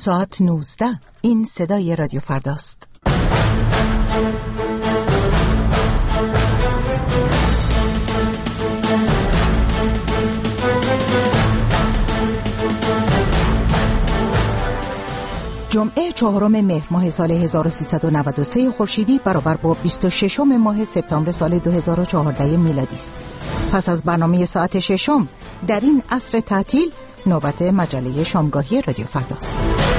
ساعت 19. این صدای رادیو فرداست. جمعه 4 مهر ماه سال 1393 خورشیدی برابر با 26 ماه سپتامبر سال 2014 میلادی است. پس از برنامه ساعت 6 در این عصر تعطیل نوبت مجله شامگاهی رادیو فرداست.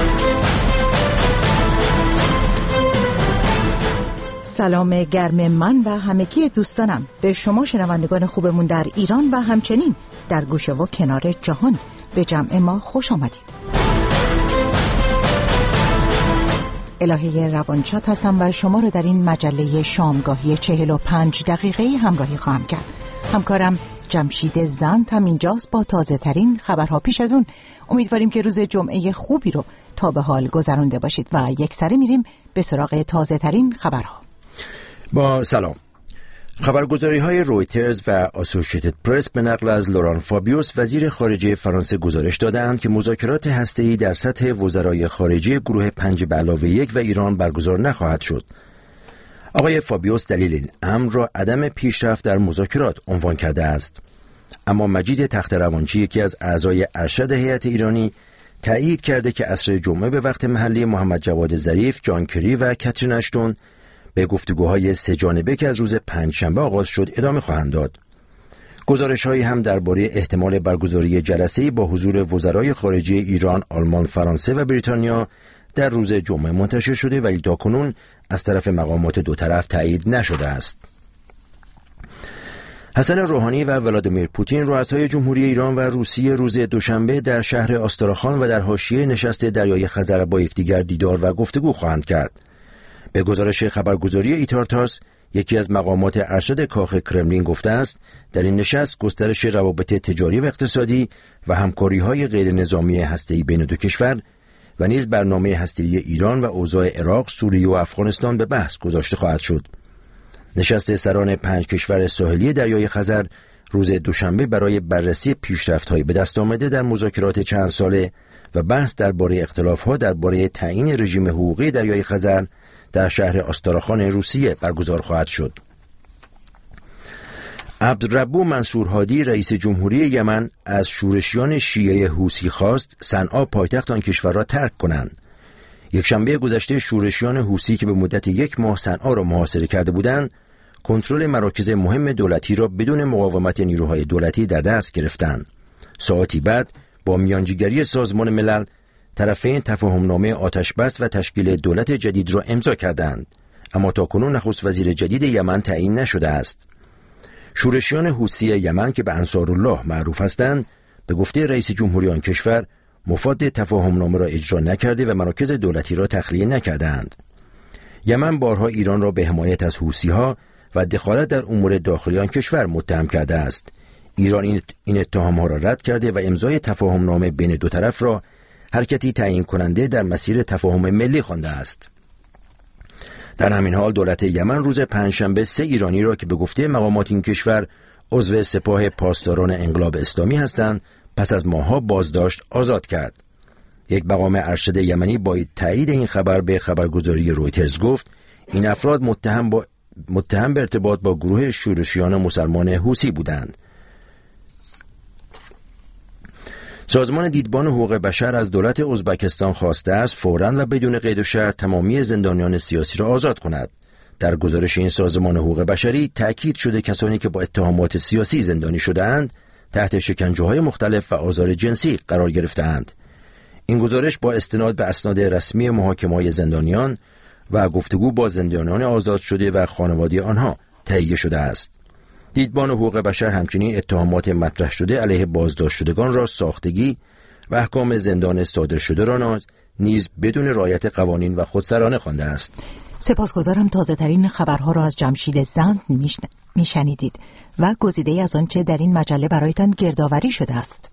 سلام گرم من و همگی دوستانم به شما شنوندگان خوبمون در ایران و همچنین در گوشه و کنار جهان. به جمع ما خوش آمدید. الهه روانشاد هستم و شما رو در این مجله شامگاهی 45 دقیقه‌ای همراهی خواهم کرد. همکارم جمشید زند هم اینجاست با تازه ترین خبرها. پیش از اون امیدواریم که روز جمعه خوبی رو تا به حال گذرانده باشید و یکسره میریم به سراغ تازه ترین خبرها. با سلام. خبرگزاری‌های رویترز و آسوشییتد پرس به نقل از لوران فابیوس وزیر خارجه فرانسه گزارش دادند که مذاکرات هسته‌ای در سطح وزرای خارجه گروه 5+1 و ایران برگزار نخواهد شد. آقای فابیوس دلیل این امر را عدم پیشرفت در مذاکرات عنوان کرده است. اما مجید تخت‌روانچی، یکی از اعضای ارشد هیئت ایرانی، تایید کرده که عصر جمعه به وقت محلی محمد جواد ظریف، جان کری و کاترین اشتون به گفتگوهای سه‌جانبه که از روز پنجشنبه آغاز شد ادامه خواهند داد. گزارش‌هایی هم درباره احتمال برگزاری جلسه‌ای با حضور وزرای خارجه ایران، آلمان، فرانسه و بریتانیا در روز جمعه منتشر شده ولی تاکنون از طرف مقامات دو طرف تایید نشده است. حسن روحانی و ولادیمیر پوتین رؤسای جمهوری ایران و روسیه روز دوشنبه در شهر آستراخان و در حاشیه نشست دریای خزر با یکدیگر دیدار و گفتگو خواهند کرد. به گزارش خبرگزاری ایتارتاس، یکی از مقامات ارشد کاخ کرملین گفته است در این نشست گسترش روابط تجاری و اقتصادی و همکاری‌های غیر نظامی هسته‌ای بین دو کشور و نیز برنامه هسته‌ای ایران و اوضاع عراق، سوریه و افغانستان به بحث گذاشته خواهد شد. نشست سران 5 کشور ساحلی دریای خزر روز دوشنبه برای بررسی پیشرفت‌های به دست آمده در مذاکرات چند ساله و بحث درباره اختلاف‌ها درباره تعیین رژیم حقوقی دریای خزر در شهر آستراخان روسیه برگزار خواهد شد. عبدالربو منصور هادی رئیس جمهوری یمن از شورشیان شیعه حوثی خواست صنعا پایتخت آن کشور را ترک کنند. یکشنبه گذشته شورشیان حوثی که به مدت 1 ماه صنعا را محاصره کرده بودند، کنترل مراکز مهم دولتی را بدون مقاومت نیروهای دولتی در دست گرفتند. ساعتی بعد با میانجیگری سازمان ملل طرفین تفاهمنامه آتشبس و تشکیل دولت جدید را امضا کردند، اما تاکنون نخست وزیر جدید یمن تعیین نشده است. شورشیان حوثی یمن که به انصارالله معروف هستند، به گفته رئیس جمهوری آن کشور مفاد تفاهمنامه را اجرا نکرده و مراکز دولتی را تخلیه نکردند. یمن بارها ایران را به حمایت از حوثی‌ها و دخالت در امور داخلی آن کشور متهم کرده است. ایران این اتهام‌ها را رد کرده و امضای تفاهمنامه بین دو طرف را حرکتی تعیین کننده در مسیر تفاهم ملی خوانده است. در همین حال دولت یمن روز پنجشنبه 3 ایرانی را که به گفته مقامات این کشور عضو سپاه پاسداران انقلاب اسلامی هستند پس از ماه‌ها بازداشت آزاد کرد. یک مقام ارشد یمنی با تایید این خبر به خبرگزاری رویترز گفت این افراد متهم به ارتباط با گروه شورشیان مسلمان حوثی بودند. سازمان دیدبان حقوق بشر از دولت ازبکستان خواسته است فوراً و بدون قید و شرط تمامی زندانیان سیاسی را آزاد کند. در گزارش این سازمان حقوق بشری تأکید شده کسانی که با اتهامات سیاسی زندانی شده‌اند تحت شکنجه‌های مختلف و آزار جنسی قرار گرفته‌اند. این گزارش با استناد به اسناد رسمی محاکمه‌های زندانیان و گفتگو با زندانیان آزاد شده و خانواده آنها تهیه شده است. دیدبان حقوق بشر همچنین اتهامات مطرح شده علیه بازداشت شدگان را ساختگی و احکام زندان صادر شده را نیز بدون رعایت قوانین و خودسرانه خوانده است. سپاسگزارم. تازه ترین خبرها را از جمشید زند میشنیدید و گزیده‌ای از آنچه در این مجله برایتان گردآوری شده است.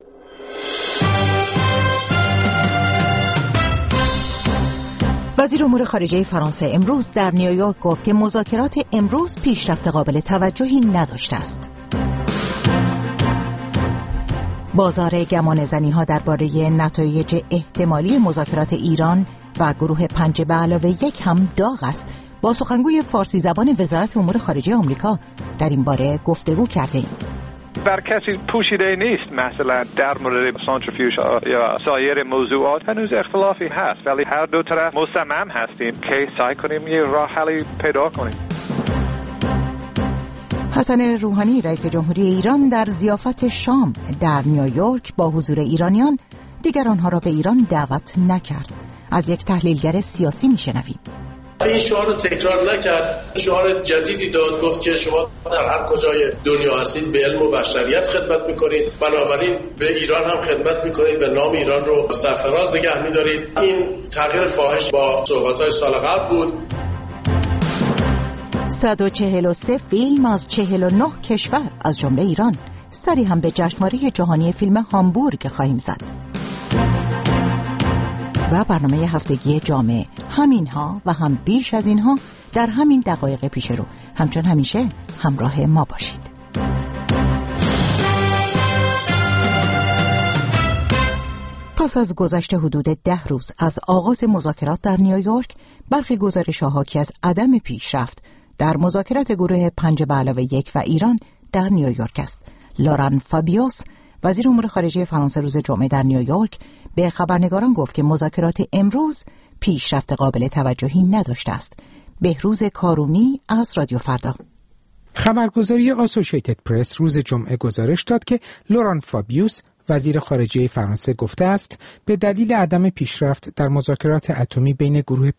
وزیر امور خارجه فرانسه امروز در نیویورک گفت که مذاکرات امروز پیشرفت قابل توجهی نداشته است. بازار گمانه‌زنی‌ها درباره نتایج احتمالی مذاکرات ایران و گروه 5+1 هم داغ است. با سخنگوی فارسی زبان وزارت امور خارجه آمریکا در این باره گفتگو کردیم. بر کسی پوشیده نیست مثلا در مورد سانتریفیوژ یا سایر موضوعات هنوز اختلافی هست، ولی هر دو طرف مصمم هستیم که سعی کنیم یه راه حلی پیدا کنیم. حسن روحانی رئیس جمهوری ایران در ضیافت شام در نیویورک با حضور ایرانیان دیگر آنها را به ایران دعوت نکرد. از یک تحلیلگر سیاسی میشنویم. این شعار رو تکرار نکرد، شعار جدیدی داد، گفت که شما در هر کجای دنیا هستید به علم و بشریت خدمت میکنید، بنابراین به ایران هم خدمت میکنید و نام ایران رو سرفراز نگه میدارید. این تغییر فاحش با صحبت‌های سال قبل بود. 143 فیلم از 49 کشور از جمله ایران سری هم به جشنواره جهانی فیلم هامبورگ خواهیم زد. و برنامه هفتگی جامعه، همینها و هم بیش از اینها در همین دقایق پیش رو. همچون همیشه همراه ما باشید. پس از گذشت حدود 10 روز از آغاز مذاکرات در نیویورک، برخی گزارش‌ها حاکی از عدم پیشرفت در مذاکرات گروه 5+1 و ایران در نیویورک است. لوران فابیوس وزیر امور خارجه فرانسه روز جمعه در نیویورک به خبرنگاران گفت که مذاکرات امروز پیشرفت قابل توجهی نداشته است. بهروز کارومی از رادیو فردا. خبرگزاری آسوشیتد پرس روز جمعه گزارش داد که لوران فابیوس وزیر خارجه فرانسه گفته است به دلیل عدم پیشرفت در مذاکرات اتمی بین گروه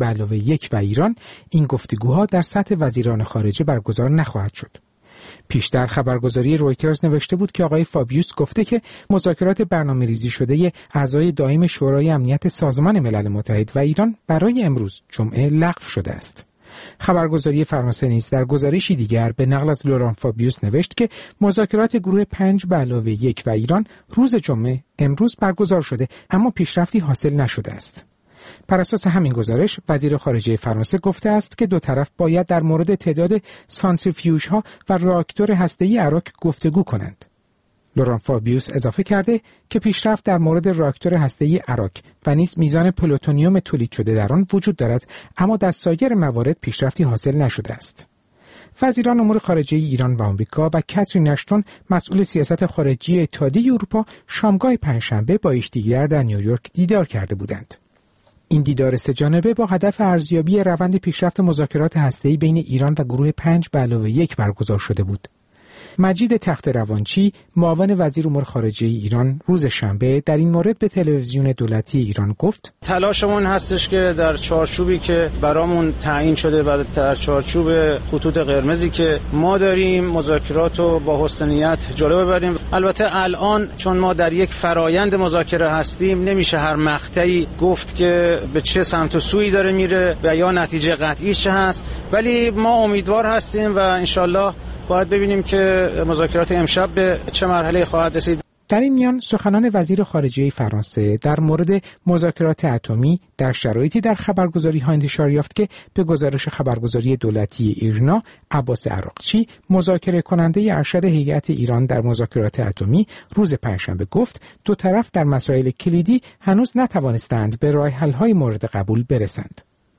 5+1 و ایران، این گفتگوها در سطح وزیران خارجه برگزار نخواهد شد. پیشتر خبرگزاری رویترز نوشته بود که آقای فابیوس گفته که مذاکرات برنامه‌ریزی شده اعضای دائم شورای امنیت سازمان ملل متحد و ایران برای امروز جمعه لغو شده است. خبرگزاری فرانسه نیز در گزارشی دیگر به نقل از لوران فابیوس نوشت که مذاکرات گروه 5+1 و ایران روز جمعه امروز برگزار شده اما پیشرفتی حاصل نشده است. بر اساس همین گزارش وزیر خارجه فرانسه گفته است که دو طرف باید در مورد تعداد سانتریفیوژها و راکتور هسته‌ای اراک گفتگو کنند. لوران فابیوس اضافه کرده که پیشرفت در مورد راکتور هسته‌ای اراک و نیز میزان پلوتونیوم تولید شده در آن وجود دارد، اما در سایر موارد پیشرفتی حاصل نشده است. وزیران امور خارجه ایران و آمریکا و کاترین اشتون مسئول سیاست خارجی اتحادیه اروپا شامگاه پنجشنبه با یکدیگر در نیویورک دیدار کرده بودند. این دیدار سه‌جانبه با هدف ارزیابی روند پیشرفت مذاکرات هسته‌ای بین ایران و گروه 5+1 برگزار شده بود. مجید تخت روانچی معاون وزیر امور خارجه ایران روز شنبه در این مورد به تلویزیون دولتی ایران گفت تلاشمون هستش که در چارچوبی که برامون تعیین شده و در چارچوب خطوط قرمزی که ما داریم مذاکرات رو با حسن نیت جلو ببریم. البته الان چون ما در یک فرایند مذاکره هستیم نمیشه هر مقطعی گفت که به چه سمت و سویی داره میره و یا نتیجه قطعی چه هست، ولی ما امیدوار هستیم و انشالله باید ببینیم که مذاکرات امشب به چه مرحله خواهد رسید. در این میان سخنان وزیر خارجه فرانسه در مورد مذاکرات اتمی در شرایطی در خبرگزاری‌ها انتشار یافت که به گزارش خبرگزاری دولتی ایرنا، عباس عراقچی مذاکره کننده ارشد هیئت ایران در مذاکرات اتمی روز پنجشنبه گفت دو طرف در مسائل کلیدی هنوز نتوانستند به راه حل‌های مورد قبول برسند.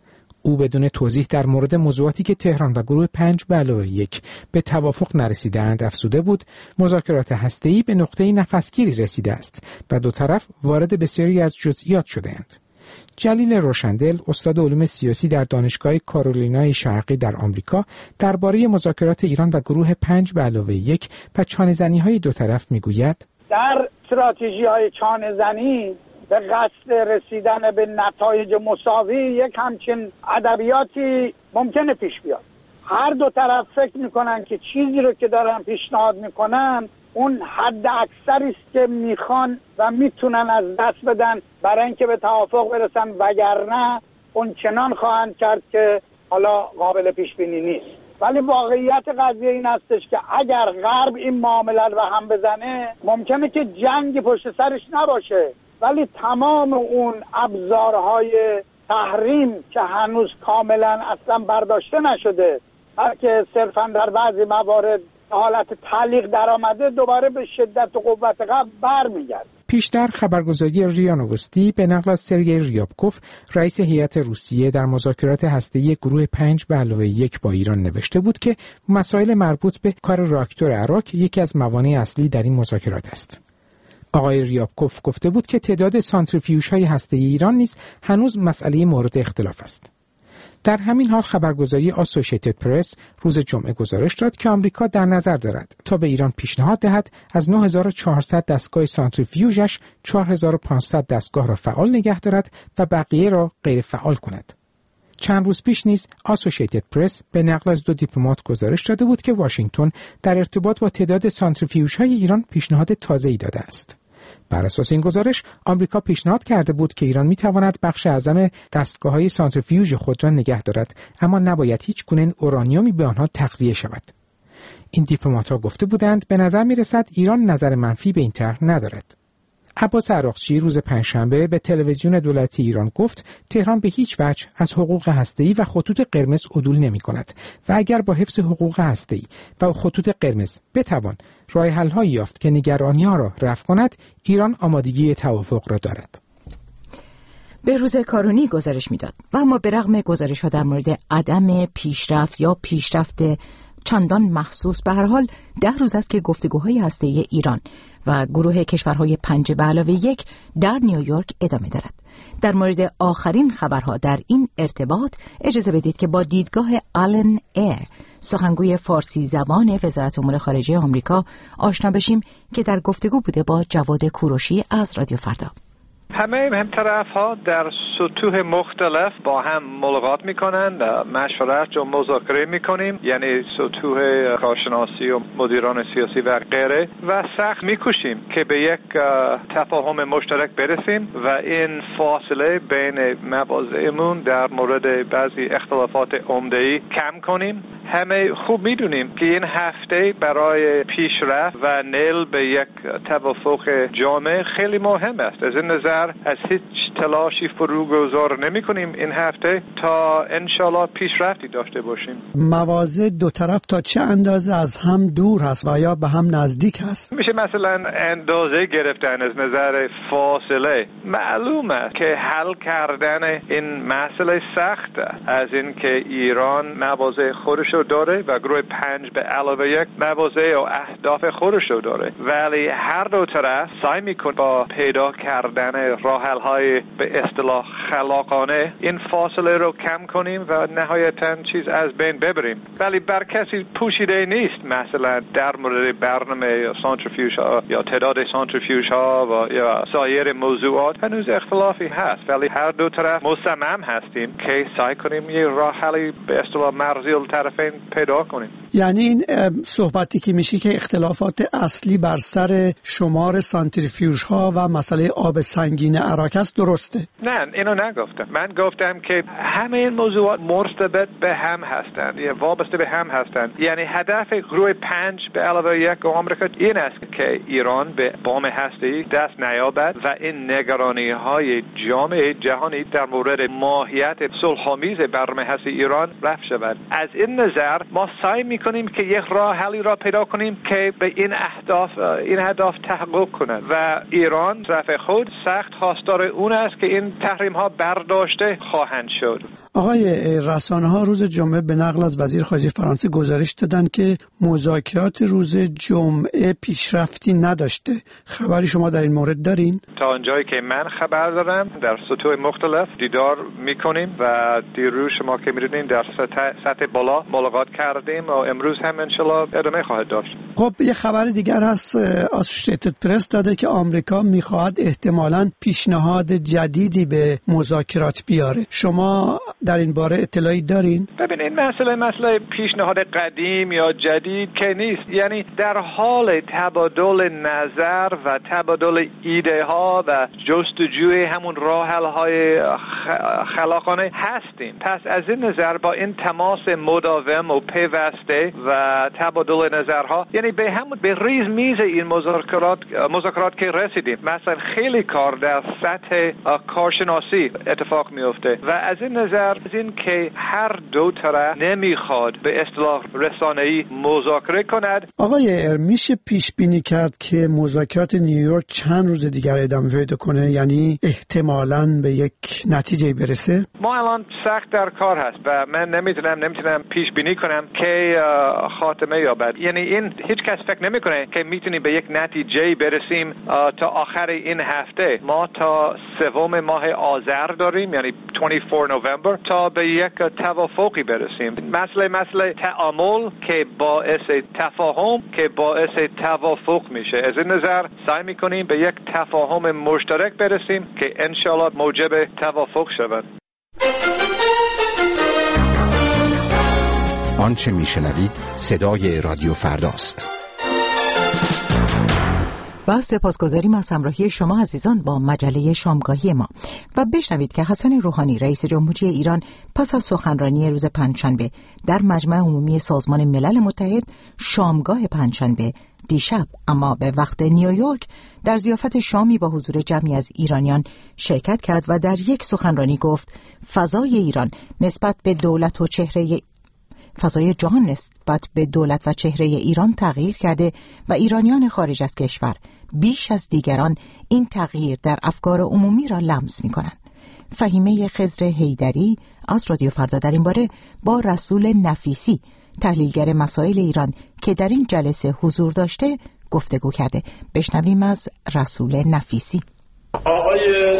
او بدون توضیح در مورد موضوعاتی که تهران و گروه 5+1 به توافق نرسیدند افزوده بود مذاکرات هسته‌ای به نقطه نفسگیری رسیده است و دو طرف وارد بسیاری از جزئیات شده‌اند. جلیل روشندل استاد علوم سیاسی در دانشگاه کارولینای شرقی در آمریکا درباره مذاکرات ایران و گروه 5+1 و چانه‌زنی‌های دو طرف می‌گوید در استراتژی‌های چانه‌زنی به قصد رسیدن به نتایج مساوی یک همچین ادبیاتی ممکنه پیش بیاد. هر دو طرف فکر میکنن که چیزی رو که دارن پیشنهاد میکنن اون حد اکثری است که میخوان و میتونن از دست بدن برای اینکه به توافق برسن، وگرنه اون چنان خواهند کرد که حالا قابل پیش بینی نیست. ولی واقعیت قضیه این هستش که اگر غرب این معامله رو هم بزنه ممکنه که جنگ پشت سرش نباشه، ولی تمام اون ابزارهای تحریم که هنوز کاملا اصلا برداشته نشده، بلکه صرفا در بعضی موارد حالت تعلیق در آمده دوباره به شدت و قوت قبل برمیگرده. پیشتر خبرگزاری ریا نووستی به نقل از سرگئی ریابکوف رئیس هیئت روسیه در مذاکرات هسته‌ای گروه 5+1 با ایران نوشته بود که مسائل مربوط به کار راکتور اراک یکی از موانع اصلی در این مذاکرات است. آقای ریابکوف گفته بود که تعداد سانتریفیوژهای هسته‌ای ایران نیز هنوز مسئله مورد اختلاف است. در همین حال خبرگزاری آسوشیتد پرس روز جمعه گزارش داد که آمریکا در نظر دارد تا به ایران پیشنهاد دهد از 9400 دستگاه سانتریفیوژش 4500 دستگاه را فعال نگه دارد و بقیه را غیر فعال کند. چند روز پیش نیز آسوشیتد پرس به نقل از 2 دیپلمات گزارش داده بود که واشنگتن در ارتباط با تعداد سانتریفیوژهای ایران پیشنهاد تازه‌ای داده است. بر اساس این گزارش آمریکا پیشنهاد کرده بود که ایران میتواند بخش اعظم دستگاه‌های سانتریفیوژ خود را نگه دارد، اما نباید هیچ گونه اورانیومی به آنها تغذیه شود. این دیپلمات‌ها گفته بودند به نظر میرسد ایران نظر منفی به این طرح ندارد. عباس عراقچی روز پنجشنبه به تلویزیون دولتی ایران گفت تهران به هیچ وجه از حقوق هسته‌ای و خطوط قرمز عدول نمی‌کند و اگر با حفظ حقوق هسته‌ای و خطوط قرمز بتوان راه حل‌هایی یافت که نگرانی‌ها را رفع کند، ایران آمادگی توافق را دارد. به روز کارونی گزارش میداد و اما به رغم گزارش‌ها در مورد عدم پیشرفت یا پیشرفت چندان محسوس، به هر حال 10 روز است که گفتگوهای هسته‌ای ایران و گروه کشورهای 5+1 در نیویورک ادامه دارد. در مورد آخرین خبرها در این ارتباط اجازه بدید که با دیدگاه آلن ایر، سخنگوی فارسی زبان وزارت امور خارجه آمریکا، آشنا بشیم که در گفتگو بوده با جواد کوروشی از رادیو فردا. همه طرف‌ها در سطوح مختلف با هم ملاقات می‌کنند، مشورت و مذاکره می‌کنیم، یعنی سطوح کارشناسی و مدیران سیاسی و غیره، و سخت می‌کوشیم که به یک تفاهم مشترک برسیم و این فاصله بین مواضعمون در مورد بعضی اختلافات عمده‌ای کم کنیم. همه خوب می‌دونیم که این هفته برای پیشرفت و نیل به یک توافق جامع خیلی مهم است. از این نظر از هیچ تلاشی فروگذار نمی کنیم این هفته تا انشالله پیشرفتی داشته باشیم. مواضع دو طرف تا چه اندازه از هم دور هست و یا به هم نزدیک هست؟ میشه مثلا اندازه گرفتن از نظر فاصله. معلوم است که حل کردن این مسئله سخت از این که ایران مواضع خودشو داره و گروه 5+1 مواضع و اهداف خودشو داره، ولی هر دو طرف سعی میکنه با پیدا کردن راه حل‌های به اصطلاح خلاقانه این فاصله رو کم کنیم و نهایتاً چیز از بین ببریم. ولی بر کسی پوشیده نیست مثلا در مورد برنامه سانتریفیوژها یا تعداد سانتریفیوژها و یا سایر موضوعات هنوز اختلافی هست، ولی هر دو طرف مصمم هستیم که سعی کنیم یه راه حلی به اصطلاح مرزی الطرفین پیدا کنیم. یعنی این صحبتی که میشه که اختلافات اصلی بر سر شمار سانتریفیوژها و مسئله آب سنگین اراک است، درسته؟ نه، اینو نگفتم. من گفتم که همه این موضوعات مرتبط به هم هستند یا وابسته به هم هستند. یعنی هدف گروه 5+1 آمریکا این است که ایران به بام هسته‌ای دست نیابد و این نگرانی‌های جامعه جهانی در مورد ماهیت صلح‌آمیز برنامه هسته ایران رفع شود. از این نظر ما سعی می‌کنیم که یک راه حلی را پیدا کنیم که به این اهداف تحقق کند و ایران طرف خود سخت خواستار اون است که این تحریم ها برداشته خواهند شد. آقای رسانه ها روز جمعه به نقل از وزیر خارجه فرانسه گزارش دادن که مذاکرات روز جمعه پیشرفتی نداشته. خبری شما در این مورد دارین؟ تا اونجایی که من خبر دارم در سطوح مختلف دیدار میکنیم و دیروز شما که میدونین در سطح بالا ملاقات کردیم و امروز هم انشالله ادامه خواهد داشت. خب یه خبر دیگر هست، آسوشیتد پرس داده که آمریکا میخواهد احتمالاً پیشنهاد جدیدی به مذاکرات بیاره. شما در این باره اطلاعی دارین؟ ببین این مسئله پیشنهاد قدیم یا جدید که نیست، یعنی در حال تبادل نظر و تبادل ایده ها و جستجوی همون راه حل های خلاقانه هستیم. پس از این نظر با این تماس مداوم و پیوسته و تبادل نظرها، یعنی یعنی به همون به ریز میز این مذاکرات که رسیدیم، مثلا خیلی کار در سطح کارشناسی اتفاق میفته و از این نظر از این که هر دو طرف نمیخواد به اصطلاح رسانه‌ای مذاکره کند. آقای میشه پیش بینی کرد که مذاکرات نیویورک چند روز دیگر ادامه پیدا کنه، یعنی احتمالاً به یک نتیجه برسه؟ ما الان سخت در کار هست و من نمیتونم پیش بینی کنم که خاتمه یابد. یعنی این هیچ کس فکر نمیکنه که میتونیم به یک نتیجه برسیم تا آخر این هفته. ما تا 3 ماه آذر داریم، یعنی 24 نوامبر، تا به یک توافقی برسیم. مسئله تعامل که باعث تفاهم که باعث توافق میشه. از این نظر سعی میکنیم به یک تفاهم مشترک برسیم که انشالله موجب توافق شود. آنچه میشنوید صدای رادیو فرداست. با سپاسگزاریم از همراهی شما عزیزان با مجله شامگاهی ما و بشنوید که حسن روحانی رئیس جمهوری ایران پس از سخنرانی روز پنجشنبه در مجمع عمومی سازمان ملل متحد شامگاه پنجشنبه دیشب اما به وقت نیویورک در ضیافت شامی با حضور جمعی از ایرانیان شرکت کرد و در یک سخنرانی گفت فضای ایران نسبت به دولت و فضای جهان نسبت به دولت و چهره ایران تغییر کرده و ایرانیان خارج از کشور بیش از دیگران این تغییر در افکار عمومی را لمس می‌کنند. فهیمه خضر حیدری از رادیو فردا در این باره با رسول نفیسی تحلیلگر مسائل ایران که در این جلسه حضور داشته گفتگو کرده. بشنویم از رسول نفیسی. آقای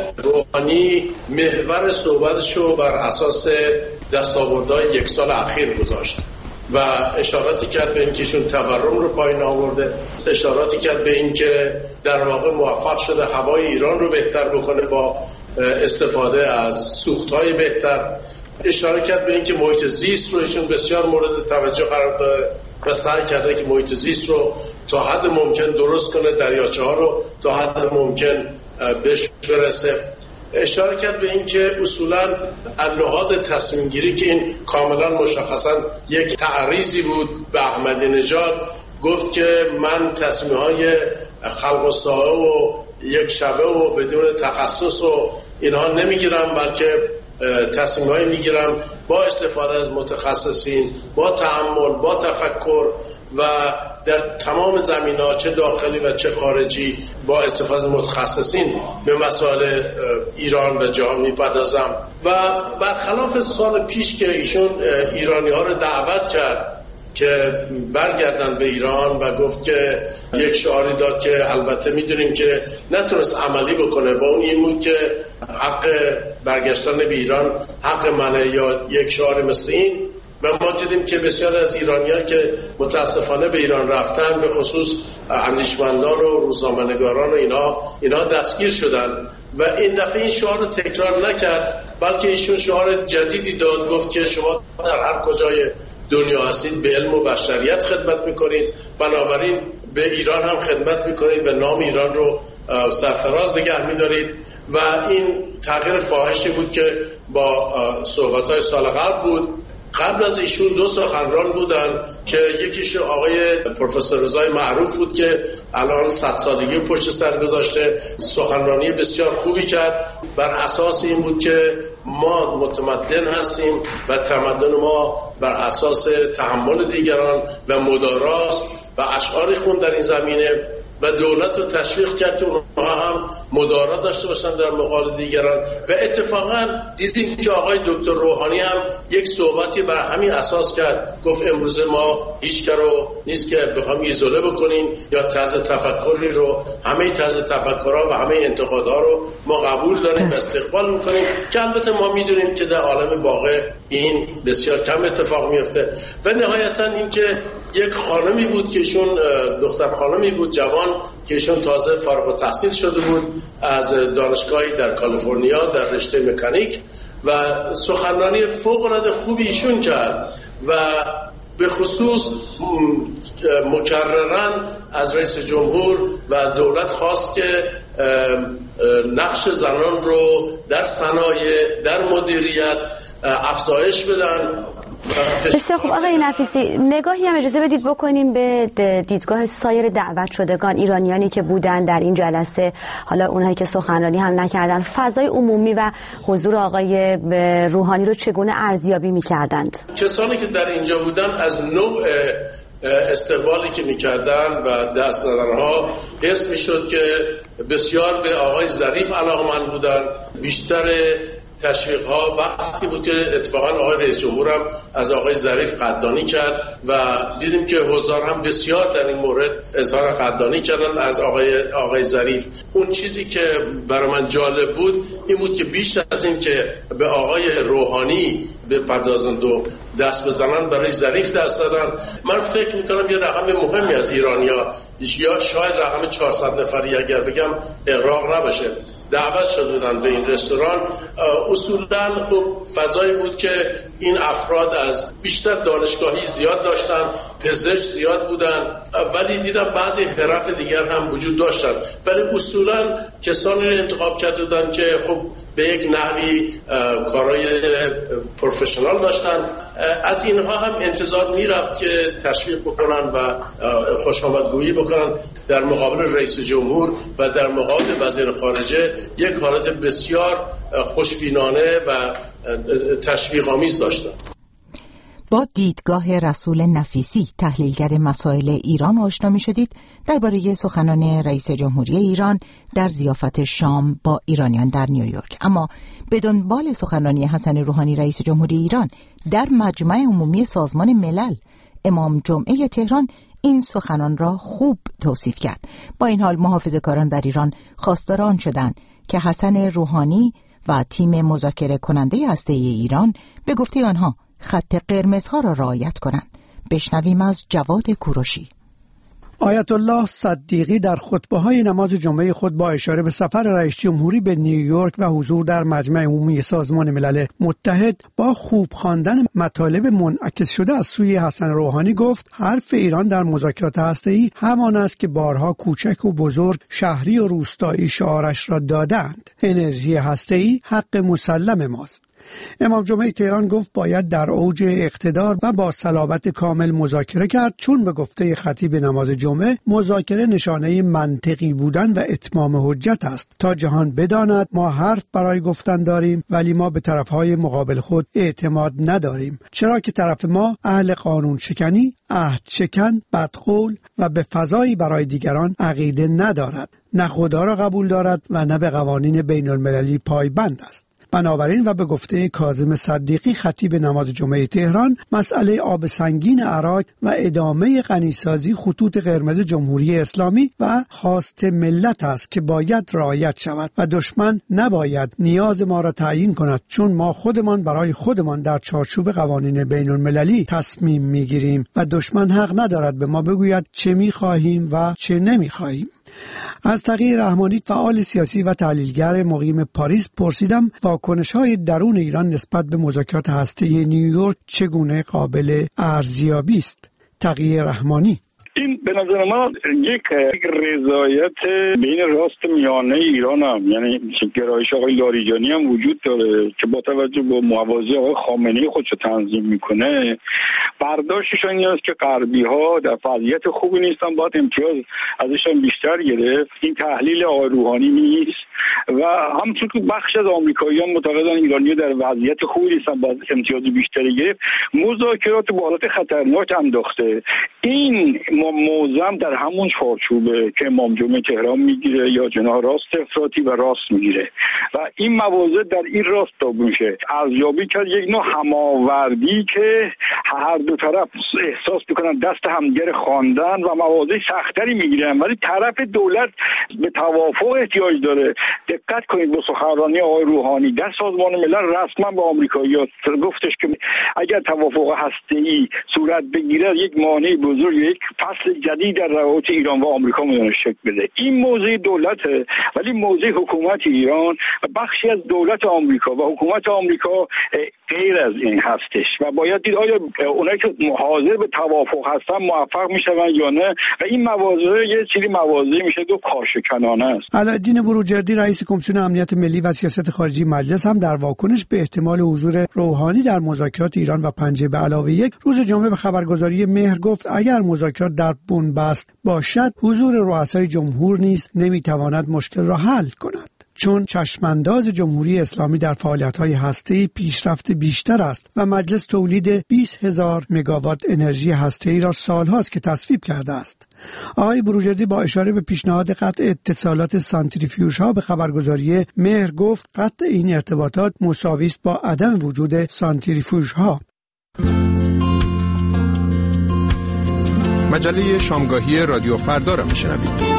روحانی محور صحبتشو بر اساس دستاوردهای 1 سال اخیر گذاشت و اشاراتی کرد به اینکه ایشون تورم رو پایین آورده، اشاراتی کرد به اینکه در واقع موفق شده هوای ایران رو بهتر بکنه با استفاده از سوخت‌های بهتر، اشاره کرد به اینکه محیط زیست رو ایشون بسیار مورد توجه قرار داده و سعی کرده که محیط زیست رو تا حد ممکن درست کنه، دریاچه‌ها رو تا حد ممکن بهش برسه. اشاره کرد به این که اصولاً اللحاظ تصمیم گیری که این کاملا مشخصاً یک تعریضی بود به احمدی نژاد، گفت که من تصمیم‌های خلق الساعه و یک شبه و بدون تخصص و اینها نمیگیرم، بلکه تصمیم‌های میگیرم با استفاده از متخصصین، با تأمل، با تفکر و در تمام زمینه‌ها چه داخلی و چه خارجی با استفاده از متخصصین به مسائل ایران و جهان میپردازم. و برخلاف سال پیش که ایشون ایرانی‌ها رو دعوت کرد که برگردن به ایران و گفت که یک شعاری داد که البته میدونیم که نتونست عملی بکنه، با اون این بود که حق برگشتن به ایران حق منه یا یک شعاری مثل این. و ما دیدیم که بسیار از ایرانیان که متاسفانه به ایران رفتن، به خصوص اندیشمندان و روزنامه‌نگاران و اینا دستگیر شدن و این دفعه این شعار رو تکرار نکرد، بلکه ایشون شعار جدیدی داد، گفت که شما در هر کجای دنیا هستید به علم و بشریت خدمت میکنید، بنابراین به ایران هم خدمت میکنید و نام ایران رو سرفراز نگه میدارید. و این تغییر فاحشی بود که با صحبت‌های سال قبل بود. قبل از ایشون 2 سخنران بودن که یکیش آقای پروفسور رضای معروف بود که الان 100 سالگی پشت سر گذاشته، سخنرانی بسیار خوبی کرد. بر اساس این بود که ما متمدن هستیم و تمدن ما بر اساس تحمل دیگران و مداراست و اشعاری خوند در این زمینه و دولت رو تشویق کرد که اونها هم مدارا داشته باشن در مقابل دیگران. و اتفاقا دیدیم که آقای دکتر روحانی هم یک صحبتی بر همین اساس کرد، گفت امروز ما هیچ رو نیست که بخوام ایزوله بکنیم یا طرز تفکری رو، همه طرز تفکرها و همه انتقادها رو ما قبول داریم و استقبال میکنیم، که البته ما میدونیم که در عالم واقع این بسیار کم اتفاق میفته. و نهایتا این که یک خانمی بود که ایشون دختر خانمی بود جوان که ایشون تازه فارغ التحصیل شده بود از دانشگاهی در کالیفرنیا در رشته مکانیک و سخنرانی فوق العاده خوبی ایشون کرد و به خصوص مکرراً از رئیس جمهور و دولت خواست که نقش زنان رو در صنایع، در مدیریت افزایش بدن بسیار خوب آقای نفیسی، نگاهی هم اجازه بدید بکنیم به دیدگاه سایر دعوت شدگان ایرانیانی که بودن در این جلسه، حالا اونهایی که سخنرانی هم نکردن، فضای عمومی و حضور آقای روحانی رو چگونه ارزیابی می‌کردند؟ کسانی که در اینجا بودن از نوع استقبالی که می‌کردن و دست زدن‌ها حس می‌شد که بسیار به آقای ظریف علاقه‌مند بودن. بیشتر تشویق‌ها وقتی بود که اتفاقا آقای رئیس جمهور هم از آقای ظریف قدردانی کرد و دیدیم که حضار هم بسیار در این مورد اظهار قدردانی کردن از آقای ظریف. اون چیزی که برای من جالب بود این بود که بیش از این که به آقای روحانی به پردازند و دست بزنن، برای ظریف دست زدن. من فکر میکنم یه رقم مهمی از ایرانیا، یا شاید رقم 400 نفری اگر بگم اغراق نباشه، دعوت شده بودن به این رستوران. اصولا خب فضایی بود که این افراد از بیشتر دانشگاهی زیاد داشتن، پزشک زیاد بودن، ولی دیدم بعضی حرف دیگر هم وجود داشتن، ولی اصولا کسانی رو انتخاب کرده بودن که خب به یک نحوی کارهای پروفشنال داشتن. از اینها هم انتظار میرفت که تشویق بکنن و خوشامدگویی بکنن در مقابل رئیس جمهور و در مقابل وزیر خارجه. یک حالت بسیار خوشبینانه و تشویق‌آمیز داشتن. با دیدگاه رسول نفیسی، تحلیلگر مسائل ایران، آشنا می شدید درباره سخنان رئیس جمهوری ایران در ضیافت شام با ایرانیان در نیویورک. اما به دنبال سخنرانی حسن روحانی رئیس جمهوری ایران در مجمع عمومی سازمان ملل، امام جمعه تهران این سخنان را خوب توصیف کرد. با این حال محافظه‌کاران در ایران خواستار آن شدند که حسن روحانی و تیم مذاکره کننده هسته‌ای ایران به گفته آنها خط قرمزها را رعایت کنند. بشنویم از جواد کوروشی. آیت الله صدیقی در خطبه‌های نماز جمعه خود با اشاره به سفر رئیس جمهوری به نیویورک و حضور در مجمع عمومی سازمان ملل متحد با خوب خواندن مطالب منعکس شده از سوی حسن روحانی گفت حرف ایران در مذاکرات هسته‌ای همان است که بارها کوچک و بزرگ، شهری و روستایی شعارش را دادند: انرژی هسته‌ای حق مسلم ماست. امام جمعه تهران گفت باید در اوج اقتدار و با صلابت کامل مذاکره کرد، چون به گفته خطیب نماز جمعه مذاکره نشانه منطقی بودن و اتمام حجت است تا جهان بداند ما حرف برای گفتن داریم ولی ما به طرفهای مقابل خود اعتماد نداریم، چرا که طرف ما اهل قانون شکنی، عهد شکن، بدقول و به فضایی برای دیگران عقیده ندارد، نه خدا را قبول دارد و نه به قوانین بین المللی پایبند است. بنابراین و به گفته کاظم صدیقی خطیب نماز جمعه تهران، مسئله آب سنگین عراق و ادامه غنیسازی خطوط قرمز جمهوری اسلامی و خواست ملت است که باید رعایت شود و دشمن نباید نیاز ما را تعیین کند، چون ما خودمان برای خودمان در چارچوب قوانین بین المللی تصمیم میگیریم و دشمن حق ندارد به ما بگوید چه میخواهیم و چه نمیخواهیم. از تقی رحمانی، فعال سیاسی و تحلیلگر مقیم پاریس، پرسیدم واکنش‌های درون ایران نسبت به مذاکرات هسته‌ای نیویورک چگونه قابل ارزیابی است. تقی رحمانی: این به نظر ما یک رضایت بین راست میانه ایران هم، یعنی گرایش آقای لاریجانی هم وجود داره که با توجه به مواضع آقای خامنه‌ای خودشو تنظیم میکنه، برداشتشون این است که غربی ها در وضعیت خوبی نیستن، باید امتیاز ازشون بیشتر گرفت. این تحلیل آقای روحانی نیست و همچون که بخش از آمریکایی‌ها معتقدن ایرانی‌ها در وضعیت خوبی نیستن، باید امتیاز بیشتری گرفت. مذاکرات با حالت خطرناک انداخته. این موضوع در همون چارچوبه که امام جمعه تهران میگیره یا جناح راست افراطی و راست میگیره و این مواضع در این راست تاب میشه. ارزیابی کرد یک نوع هماوردی که هر دو طرف احساس میکنن دست همدیگر خواندن و مواضع سختری میگیرن، ولی طرف دولت به توافق احتیاج داره. دقت کنید به سخنرانی آقای روحانی در سازمان ملل رسما به آمریکایی‌ها گفتش که اگر توافق هسته‌ای صورت بگیره یک مانع بزرگ، یک فصل جدید در روابط ایران و آمریکا میتونه شکل بده. این موضع دولته، ولی موضع حکومت ایران و بخشی از دولت آمریکا و حکومت آمریکا غیر از این هستش و باید دید آیا اونایی که حاضر به توافق هستن موفق میشن یا نه و این مواضع یه چیزی مواضع میشه دو کاشکنانه است. علاءالدین بروجردی رئیس رئیس کمیسیون امنیت ملی و سیاست خارجی مجلس هم در واکنش به احتمال حضور روحانی در مذاکرات ایران و 5+1 روز جمعه به خبرگزاری مهر گفت اگر مذاکرات در بنبست باشد حضور رؤسای جمهور نیز نمیتواند مشکل را حل کند، چون چشمانداز جمهوری اسلامی در فعالیت‌های هسته‌ای پیشرفت بیشتر است و مجلس تولید 20,000 مگاوات انرژی هسته‌ای را سال‌هاست که تصویب کرده است. آقای بروجردی با اشاره به پیشنهاد قطع اتصالات سانتریفیوژها به خبرگزاری مهر گفت قطع این ارتباطات مساوی است با عدم وجود سانتریفیوژها. مجله شامگاهی رادیو فردا را میشنوید.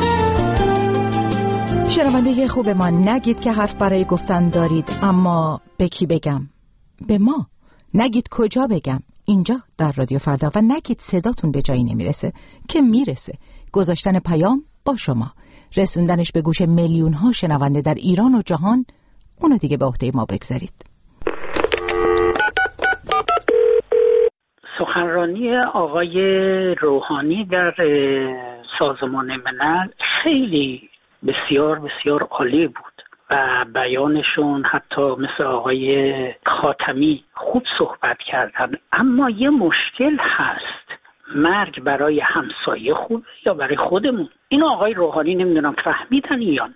شنونده خوب ما، نگید که حرف برای گفتن دارید، اما به کی بگم؟ به ما. نگید کجا بگم؟ اینجا در رادیو فردا. و نگید صداتون به جایی نمیرسه که میرسه. گذاشتن پیام با شما، رسوندنش به گوش میلیون ها شنونده در ایران و جهان، اونو دیگه به عهده ما بگذارید. سخنرانی آقای روحانی در سازمان ملل خیلی بسیار بسیار عالی بود و بیانشون حتی مثل آقای خاتمی خوب صحبت کردن. اما یه مشکل هست، مرگ برای همسایه خوبه یا برای خودمون؟ اینو آقای روحانی نمیدونم فهمیدن یا نه.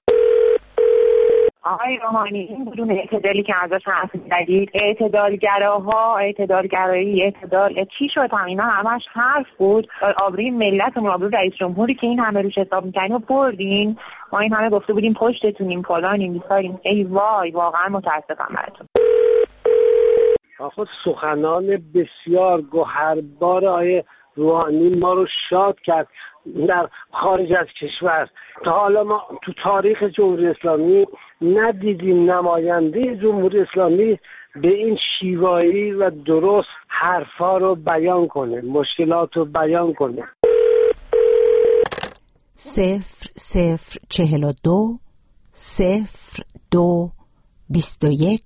آقای روحانی، این بدون اعتدالی که ازش حرف زدید، اعتدالگراها، اعتدالگرایی، اعتدال چی شد؟ اینا همش حرف بود. آبروی ملتمون، آبروی رئیس جمهوری که این همه روش حساب می‌کنیم و بردین. ما این همه گفته بودیم پشتتونیم، فلانیم، بیساریم. ای وای، واقعا متاسفم براتون. خود سخنان بسیار گوهربار آقای روحانی ما رو شاد کرد در خارج از کشور. تا حالا ما تو تاریخ جمهوری اسلامی ندیدیم نماینده جمهوری اسلامی به این شیوایی و درست حرفا رو بیان کنه، مشکلات رو بیان کنه. 0042 02 21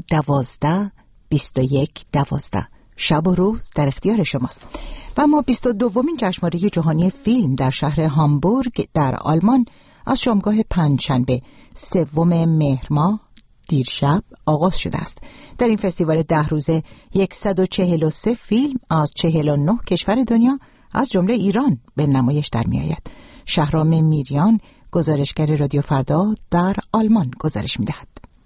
12 21 12. شب و روز در اختیار شماست. و ما 22مین جشنواره جهانی فیلم در شهر هامبورگ در آلمان از شامگاه پنجشنبه 3 مهر ماه دیرشب آغاز شده است. در این فستیوال 10 روزه 143 فیلم از 49 کشور دنیا از جمله ایران به نمایش در می آید. شهرام میریان، گزارشگر رادیو فردا در آلمان گزارش می دهد.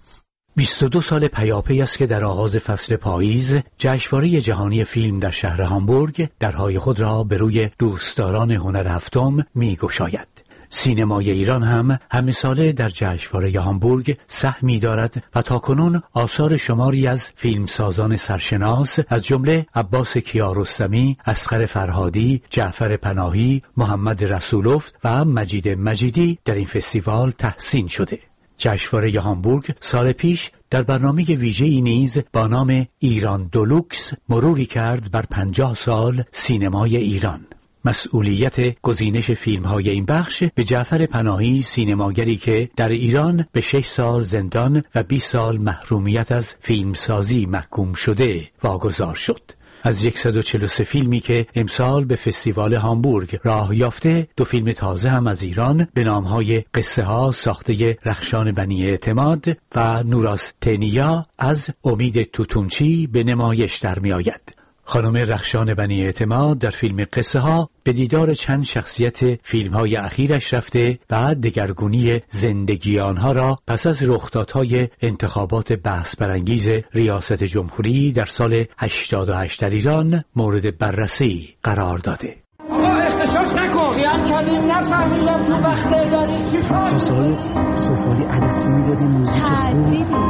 22 سال پیاپی است که در آغاز فصل پاییز جشنواره جهانی فیلم در شهر هامبورگ درهای خود را به روی دوستداران هنر هفتم می‌گشاید. سینمای ایران هم همه ساله در جشنواره هامبورگ سهمی دارد و تاکنون آثار شماری از فیلمسازان سرشناس از جمله عباس کیارستمی، اصغر فرهادی، جعفر پناهی، محمد رسولوف و مجید مجیدی در این فستیوال تحسین شده. جشنواره هامبورگ سال پیش در برنامه ویژه‌ای نیز با نام ایران دولوکس مروری کرد بر 50 سال سینمای ایران. مسئولیت گزینش فیلم‌های این بخش به جعفر پناهی، سینماگری که در ایران به 6 سال زندان و 20 سال محرومیت از فیلمسازی محکوم شده واگذار شد. از 143 فیلمی که امسال به فستیوال هامبورگ راه یافته، 2 فیلم تازه هم از ایران به نامهای قصه ها ساخته رخشان بنی اعتماد و نوراستنیا از امید توتونچی به نمایش در می آید. خانم رخشان بنی اعتماد در فیلم قصه ها به دیدار چند شخصیت فیلم‌های اخیرش رفته و دگرگونی زندگی آنها را پس از رخدادهای انتخابات بحث برانگیز ریاست جمهوری در سال 88 در ایران مورد بررسی قرار داده. آقا اختشاش نکن. خیال کردیم نفهمیدم تو وقته داری چی کار؟ کاسه‌های سفالی عدسی میدادی موزیک خوب.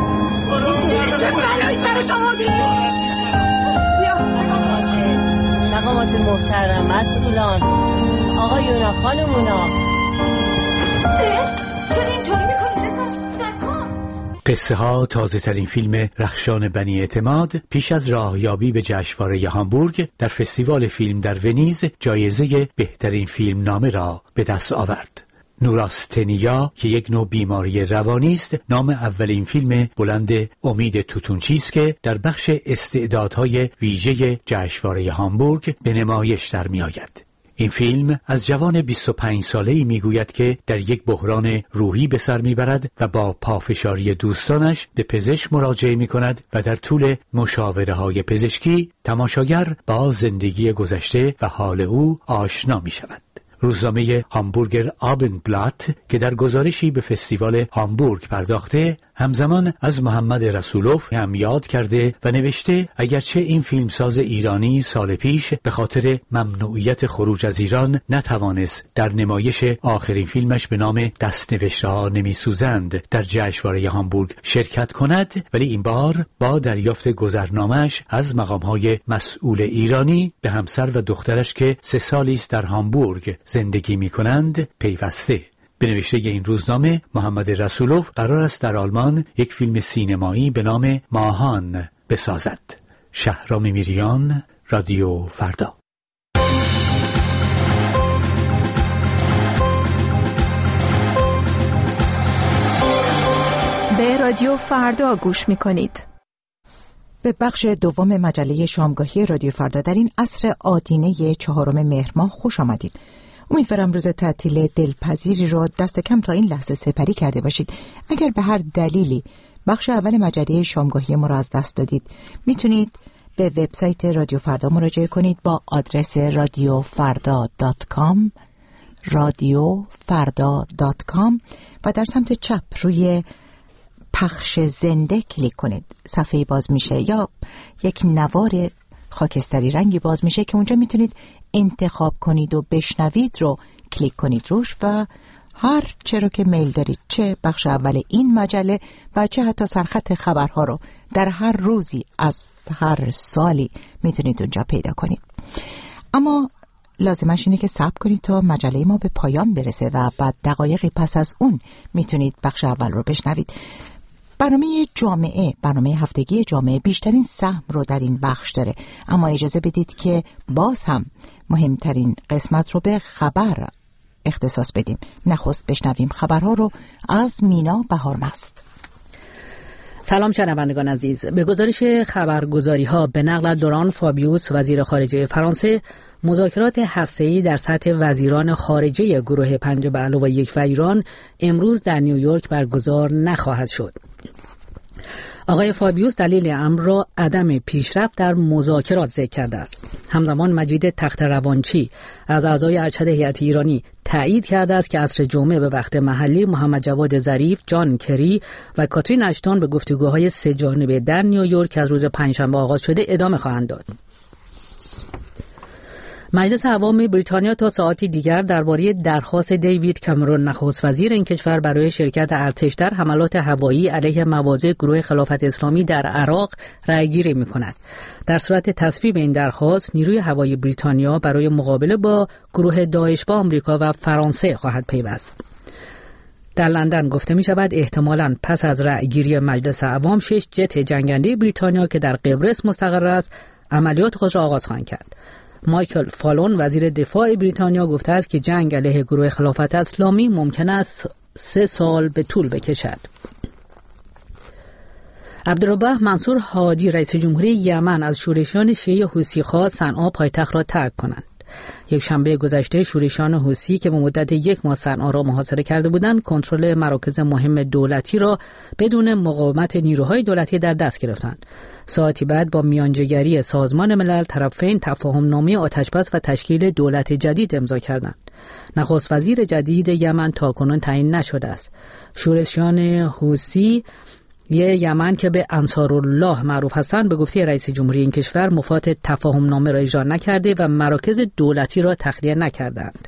چه بلایی سرش آوردی؟ مقامات محترم، مسئولان، آقایونا، خانمونا، چرا اینطوری میکنی؟ نکن. قصه ها تازه ترین فیلم رخشان بنی اعتماد پیش از راهیابی به جشنواره هامبورگ در فستیوال فیلم در ونیز جایزه بهترین فیلم نامه را به دست آورد. نوراستنیا که یک نوع بیماری روانی است نام اولین فیلم بلند امید توتونچی است که در بخش استعدادهای ویژه جشنواره هامبورگ به نمایش در می آید. این فیلم از جوان 25 ساله‌ای میگوید که در یک بحران روحی به سر میبرد و با پافشاری دوستانش به پزشک مراجعه میکند و در طول مشاوره‌های پزشکی تماشاگر با زندگی گذشته و حال او آشنا میشود. روزنامه هامبورگر آبندبلات که در گزارشی به فستیوال هامبورگ پرداخته، همزمان از محمد رسولوف هم یاد کرده و نوشته اگرچه این فیلمساز ایرانی سال پیش به خاطر ممنوعیت خروج از ایران نتوانست در نمایش آخرین فیلمش به نام دست‌نوشته‌ها نمی‌سوزند در جشنواره هامبورگ شرکت کند، ولی این بار با دریافت گذرنامه‌اش از مقام‌های مسئول ایرانی به همسر و دخترش که 3 سالی است در هامبورگ زندگی می‌کنند پیوسته. به نوشته این روزنامه، محمد رسولوف قرار است در آلمان یک فیلم سینمایی به نام ماهان بسازد. شهرام میریان، رادیو فردا. به رادیو فردا گوش می‌کنید. به بخش دوم مجله شامگاهی رادیو فردا در این عصر آدینه 4 مهر ماه خوش آمدید. امیدوارم روز تعطیل دلپذیری رو دست کم تا این لحظه سپری کرده باشید. اگر به هر دلیلی بخش اول مجله شامگاهی ما را از دست دادید، میتونید به وبسایت رادیو فردا مراجعه کنید با آدرس radiofarda.com radiofarda.com و در سمت چپ روی پخش زنده کلیک کنید. صفحه باز میشه یا یک نوار خاکستری رنگی باز میشه که اونجا میتونید انتخاب کنید و بشنوید رو کلیک کنید روش و هر چه رو که میل دارید، چه بخش اول این مجله و چه حتی سرخط خبرها رو در هر روزی از هر سالی میتونید اونجا پیدا کنید. اما لازمش اینه که صبر کنید تا مجله ما به پایان برسه و بعد دقایقی پس از اون میتونید بخش اول رو بشنوید. برنامه هفتگی جامعه بیشترین سهم رو در این بخش داره، اما اجازه بدید که باز هم مهمترین قسمت رو به خبر اختصاص بدیم. نخست بشنویم خبرها رو از مینا بهارمست. سلام شنوندگان عزیز. به گزارش خبرگزاری‌ها به نقل لوران فابیوس وزیر خارجه فرانسه، مذاکرات هسته‌ای در سطح وزیران خارجه گروه 5+1 و ایران امروز در نیویورک برگزار نخواهد شد. آقای فابیوس دلیل امر را عدم پیشرفت در مذاکرات ذکر کرده است. همزمان مجید تخت‌روانچی از اعضای ارشد هیئت ایرانی تایید کرده است که عصر جمعه به وقت محلی محمد جواد ظریف، جان کری و کاترین اشتون به گفتگوهای 3 جانبه در نیویورک از روز پنجشنبه آغاز شده ادامه خواهند داد. مجلس عوام بریتانیا تا ساعتی دیگر درباره درخواست دیوید کامرون نخست وزیر این کشور برای شرکت ارتش در حملات هوایی علیه مواضع گروه خلافت اسلامی در عراق رأی‌گیری می‌کند. در صورت تصویب این درخواست، نیروی هوایی بریتانیا برای مقابله با گروه داعش با آمریکا و فرانسه خواهد پیوست. در لندن گفته می شود احتمالاً پس از رأی‌گیری مجلس عوام 6 جت جنگنده بریتانیا که در قبرس مستقر است عملیات خود را آغاز خواهند کرد. مایکل فالون وزیر دفاع بریتانیا گفته است که جنگ علیه گروه خلافت اسلامی ممکن است 3 سال به طول بکشد. عبدالربه منصور هادی رئیس جمهوری یمن از شورشیان شیعه حوثی‌خواه صنعا پایتخت را ترک کنند. یک شنبه گذشته شورشیان حوثی که به مدت 1 ماه صنعا را محاصره کرده بودند، کنترل مراکز مهم دولتی را بدون مقاومت نیروهای دولتی در دست گرفتند. ساعتی بعد با میانجیگری سازمان ملل طرفین تفاهم‌نامه آتشبس و تشکیل دولت جدید امضا کردند. نخست وزیر جدید یمن تاکنون تعیین نشده است. شورشیان حوثی یمن که به انصارالله معروف هستند به گفته رئیس جمهوری این کشور مفاد تفاهم‌نامه را اجرا نکرده و مراکز دولتی را تخلیه نکردند.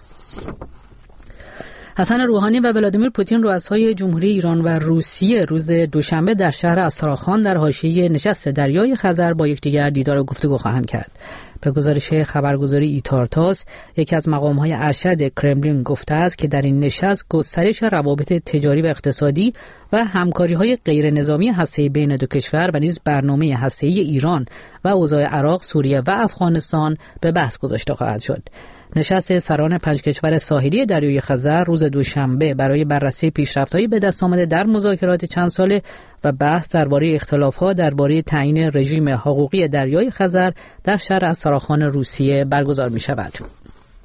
حسن روحانی و ولادیمیر پوتین رؤسای جمهوری ایران و روسیه روز دوشنبه در شهر استراخان در حاشیه نشست دریای خزر با یکدیگر دیدار و گفتگو خواهند کرد. به گزارش خبرگزاری ایتارتاس، یکی از مقام‌های ارشد کرملین گفته است که در این نشست گسترش روابط تجاری و اقتصادی و همکاری‌های غیر نظامی هسته‌ای بین دو کشور و نیز برنامه هسته‌ای ایران و اوضاع عراق، سوریه و افغانستان به بحث گذاشته خواهد شد. نشست سران 5 کشور ساحلی دریای خزر روز دوشنبه برای بررسی پیشرفت‌های به دست آمده در مذاکرات چند ساله و بحث درباره اختلاف‌ها درباره تعیین رژیم حقوقی دریای خزر در شهر استراخان روسیه برگزار می‌شود.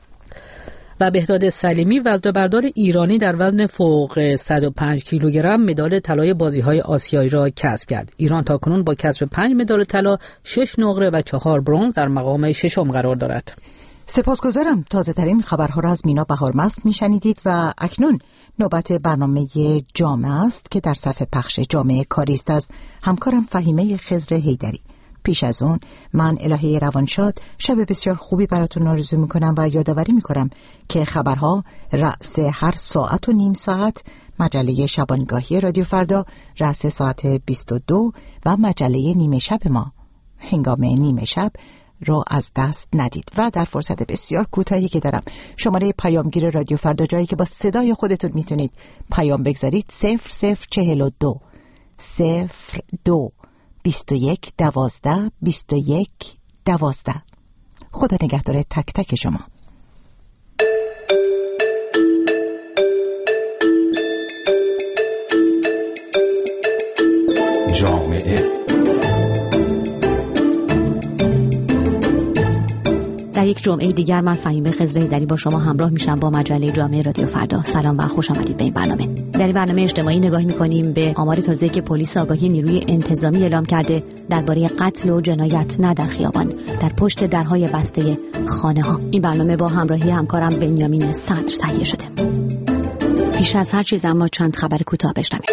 و بهداد سلیمی وزنه‌بردار ایرانی در وزن فوق 105 کیلوگرم مدال طلای بازی‌های آسیایی را کسب کرد. ایران تاکنون با کسب 5 مدال طلا، 6 نقره و 4 برنز در مقام ششم قرار دارد. سپاسگزارم. تازه ترین خبرها را از مینا بهارمست میشنیدید و اکنون نوبت برنامه جامعه است که در صفحه پخش جامعه کاری است از همکارم فهیمه خضر حیدری. پیش از اون من الهه روانشاد شب بسیار خوبی براتون آرزو میکنم و یادآوری میکنم که خبرها رأس هر ساعت و نیم ساعت، مجله شبانگاهی رادیو فردا رأس ساعت 22 و مجله نیمه شب ما هنگام نیمه شب رو از دست ندید. و در فرصت بسیار کوتاهی که دارم شماره پیامگیر رادیو فردا، جایی که با صدای خودتون میتونید پیام بگذارید، 0042 02 21 12 21 12. خدا نگهدار تک تک شما. جامعه در یک جمعه دیگر من فهیمه خضر حیدری با شما همراه میشم با مجله جامعه رادیو فردا. سلام و خوش آمدید به این برنامه. در این برنامه اجتماعی نگاهی می‌کنیم به آمار تازه‌ای که پلیس آگاهی نیروی انتظامی اعلام کرده درباره قتل و جنایت نه در خیابان، در پشت درهای بسته خانه‌ها. این برنامه با همراهی همکارم بنیامین صدر تهیه شده. پیش از هر چیز اما چند خبر کوتاه بشنویم.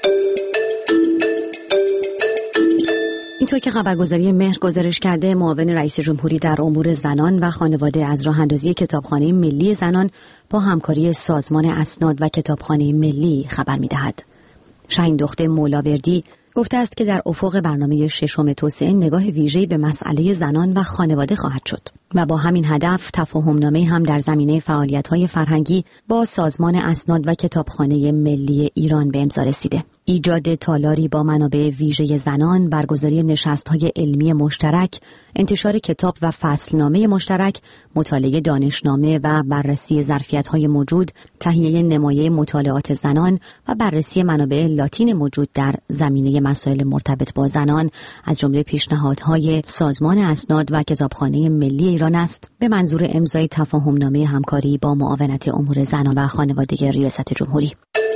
اینطور که خبرگزاری مهر گزارش کرده، معاون رئیس جمهوری در امور زنان و خانواده از راه اندازی کتابخانه ملی زنان با همکاری سازمان اسناد و کتابخانه ملی خبر می‌دهد. شاهین دختر مولاوردی گفته است که در افق برنامه ششم توسعه نگاه ویژه‌ای به مسئله زنان و خانواده خواهد شد و با همین هدف تفاهم‌نامه هم در زمینه فعالیت‌های فرهنگی با سازمان اسناد و کتابخانه ملی ایران به امضا رسیده. ایجاد تالاری با منابع ویژه زنان، برگزاری نشست‌های علمی مشترک، انتشار کتاب و فصلنامه مشترک، مطالعه دانشنامه و بررسی ظرفیت‌های موجود، تهیه نمایه مطالعات زنان و بررسی منابع لاتین موجود در زمینه مسائل مرتبط با زنان از جمله پیشنهادهای سازمان اسناد و کتابخانه ملی ایران است به منظور امضای تفاهم‌نامه همکاری با معاونت امور زنان و خانواده ریاست جمهوری.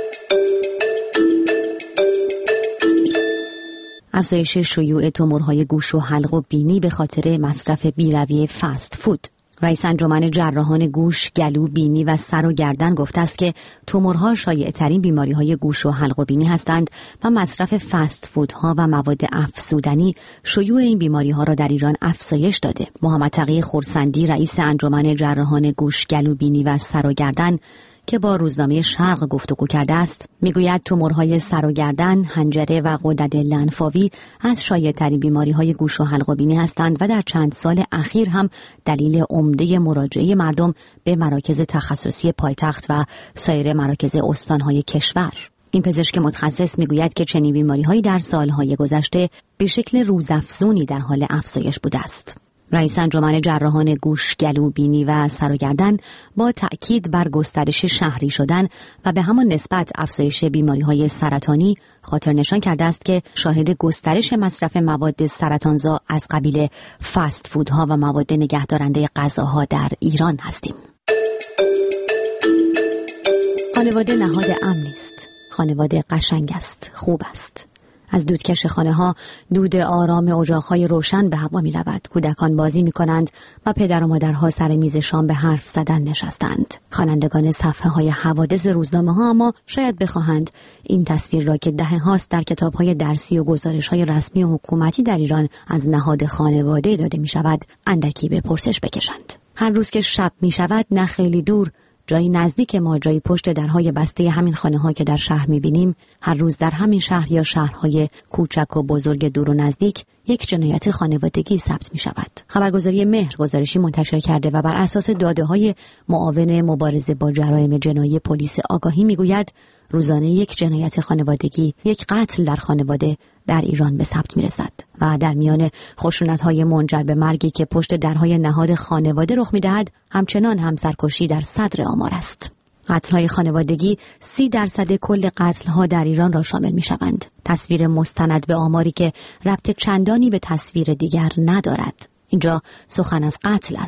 افزایش شیوع تومورهای گوش و حلق و بینی به خاطر مصرف بی‌رویه فست فود. رئیس انجمن جراحان گوش، گلو، بینی و سر و گردن گفته است که تومورها شایع‌ترین بیماری‌های گوش و حلق و بینی هستند و مصرف فست فودها و مواد افزودنی شیوع این بیماری‌ها را در ایران افزایش داده. محمد تقی خرسندی رئیس انجمن جراحان گوش، گلو، بینی و سر و گردن که با روزنامه شرق گفتگو کرده است میگوید تومورهای سر و گردن، حنجره و غدد لنفاوی از شایع‌ترین بیماری‌های گوش و حلق و بینی هستند و در چند سال اخیر هم دلیل عمده مراجعه مردم به مراکز تخصصی پایتخت و سایر مراکز استان‌های کشور. این پزشک متخصص میگوید که چنین بیماری‌هایی در سال‌های گذشته به شکل روزافزونی در حال افزایش بوده است. رئیس انجمن جراحان گوش، گلو، بینی و سر و گردن با تأکید بر گسترش شهری شدن و به همان نسبت افزایش بیماری‌های سرطانی خاطر نشان کرده است که شاهد گسترش مصرف مواد سرطانزا از قبیل فست فودها و مواد نگهدارنده غذاها در ایران هستیم. خانواده نهاد امنی است. خانواده قشنگ است، خوب است. از دودکش خانه‌ها دود آرام اجاق‌های روشن به هوا می‌رود. کودکان بازی می‌کنند و پدر و مادرها سر میز شام به حرف زدن نشستند. خوانندگان صفحه‌های حوادث روزنامه‌ها اما شاید بخواهند این تصویر را که دهه‌هاست در کتاب‌های درسی و گزارش‌های رسمی و حکومتی در ایران از نهاد خانواده داده می‌شود، اندکی به پرسش بکشند. هر روز که شب می‌شود نه خیلی دور، جایی نزدیک ما، جایی پشت درهای بسته همین خانه‌ها که در شهر می‌بینیم، هر روز در همین شهر یا شهرهای کوچک و بزرگ دور و نزدیک یک جنایت خانوادگی ثبت می‌شود. خبرگزاری مهر گزارشی منتشر کرده و بر اساس داده‌های معاون مبارزه با جرایم جنایی پلیس آگاهی می‌گوید روزانه یک جنایت خانوادگی، یک قتل در خانواده در ایران به ثبت می‌رسد و در میان خشونت‌های منجر به مرگی که پشت درهای نهاد خانواده رخ می‌دهد، همچنان هم سرکشی در صدر آمار است. قتل‌های خانوادگی 30% کل قتل‌ها در ایران را شامل می‌شوند. تصویر مستند به آماری که ربط چندانی به تصویر دیگر ندارد. اینجا سخن از قتل است.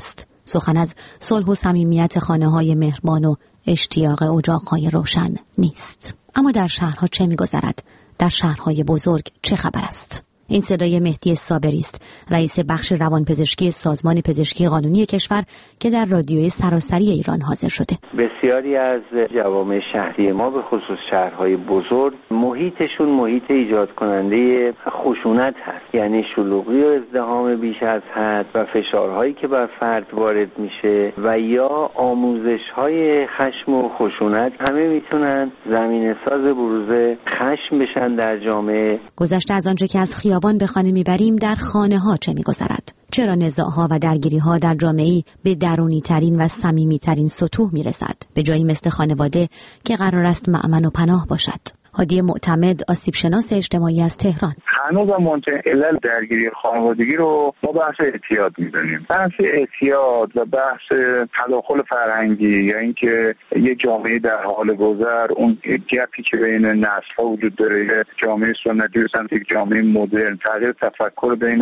سخن از صلح و صمیمیت خانه‌های مهربان و اشتیاق اجاق‌های روشن نیست. اما در شهرها چه می‌گذرد؟ در شهرهای بزرگ چه خبر است؟ این صدای مهدی صابری است، رئیس بخش روانپزشکی سازمان پزشکی قانونی کشور که در رادیوی سراسری ایران حاضر شده. بسیاری از جوامع شهری ما به خصوص شهرهای بزرگ محیطشون محیط ایجاد کننده خشونت هست، یعنی شلوغی و ازدحام بیش از حد و فشارهایی که بر فرد وارد میشه و یا آموزش‌های خشم و خشونت همه میتونن زمینه ساز بروز خشم بشن در جامعه. گذشته از آنچه که از خیابان به خانه میبریم، در خانه ها چه میگذرد؟ چرا نزاع‌ها و درگیری‌ها در جامعه‌ای به درونی‌ترین و صمیمی‌ترین سطوح میرسد، به جایی مثل خانواده که قرار است مأمن و پناه باشد؟ هادی معتمد، آسیب‌شناس اجتماعی از تهران: هنوز مهمترین علل درگیری خانوادگی رو ما بحث اعتیاد می‌دونیم. بحث اعتیاد و بحث تداخل فرهنگی، یا اینکه یه جامعه در حال گذر، اون گپی که بین نسل‌ها وجود داره، جامعه سنتی به سمت یک جامعه مدرن، تغییر تفکر بین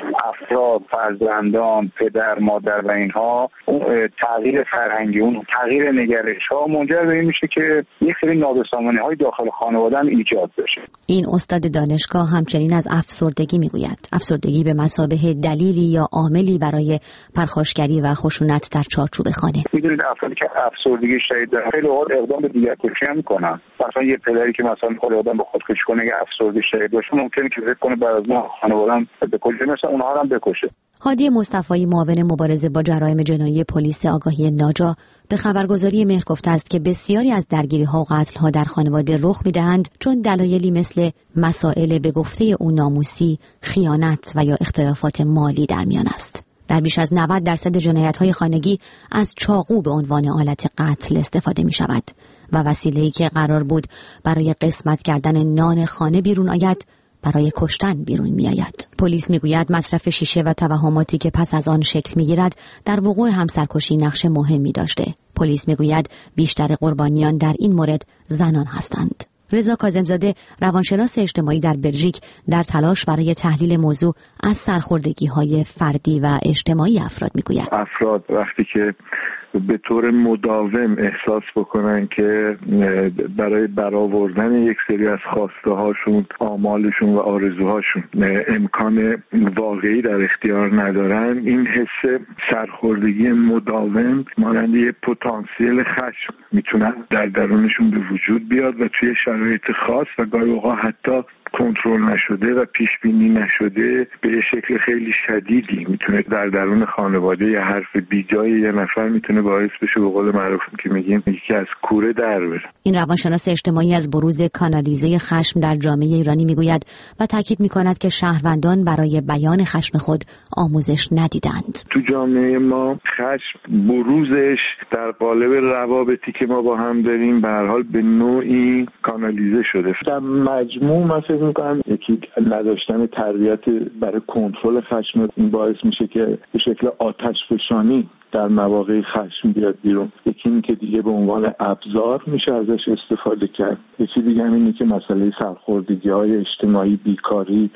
افراد، فرزندان، پدر، مادر و اینها، اون تغییر فرهنگی، اون تغییر نگرش‌ها منجر به این میشه که یک سری نابسامانی‌های داخل خانواده ایجاد بشه. این استاد دانشگاه همچنین از افسردگی میگوید. افسردگی به مثابه دلیلی یا عاملی برای پرخاشگری و خشونت در چارچوب خانه. میدونید افرادی که افسردگی شدید دارن خیلی اوقات اقدام به دیگرکشی هم میکنن. مثلا یه پدری که مثلا خود آدم به خودکشی کنه، اگه افسردگی شدید باشه، ممکنه که فکر کنه بعد از ما خانواده‌ام بکشه، مثلا اونها هم بکشه. هادی مصطفی، معاون مبارزه با جرایم جنایی پلیس آگاهی ناجا، به خبرگزاری مهر گفته است که بسیاری از درگیری‌ها و قتل‌ها در خانواده رخ می‌دهند چون دلایلی مثل مسائل به گفته او ناموسی، خیانت و یا اختلافات مالی در میان است. در بیش از 90% جنایت‌های خانگی از چاقو به عنوان آلت قتل استفاده می‌شود و وسیله‌ای که قرار بود برای قسمت کردن نان خانه بیرون آید، برای کشتن بیرون می آید. پلیس می گوید مصرف شیشه و توهماتی که پس از آن شکل می گیرد در وقوع همسرکشی نقش مهمی داشته. پلیس می گوید بیشتر قربانیان در این مورد زنان هستند. رضا کاظمزاده، روانشناس اجتماعی در بلژیک، در تلاش برای تحلیل موضوع از سرخوردگی‌های فردی و اجتماعی افراد می گوید. افراد وقتی که به طور مداوم احساس بکنن که برای برآوردن یک سری از خواسته هاشون، آمالشون و آرزوهاشون امکان واقعی در اختیار ندارن، این حس سرخوردگی مداوم مانند یک پتانسیل خشم میتونن در درونشون به وجود بیاد و توی شرایط خاص و گاهی اوقات حتی کنترل نشده و پیش بینی نشده به شکل خیلی شدیدی میتونه در درون خانواده یه حرف بیجای یه نفر میتونه باعث بشه به قول معروف که میگیم یکی از کوره در بره. این روانشناس اجتماعی از بروز کانالیزه خشم در جامعه ایرانی میگوید و تاکید میکند که شهروندان برای بیان خشم خود آموزش ندیدند. تو جامعه ما خشم بروزش در قالب روابطی که ما با هم داریم به هر حال به نوعی کانالیزه شده. در مجموع مثلا میکنم یکی نداشتن تربیت برای کنترل خشم این باعث میشه که به شکل آتش فشانی در مواقع خشم بیاد بیرون. یکی این که دیگه به عنوان ابزار میشه ازش استفاده کرد. یکی دیگه اینه که مسئله سرخوردگی‌های اجتماعی، بیکاری،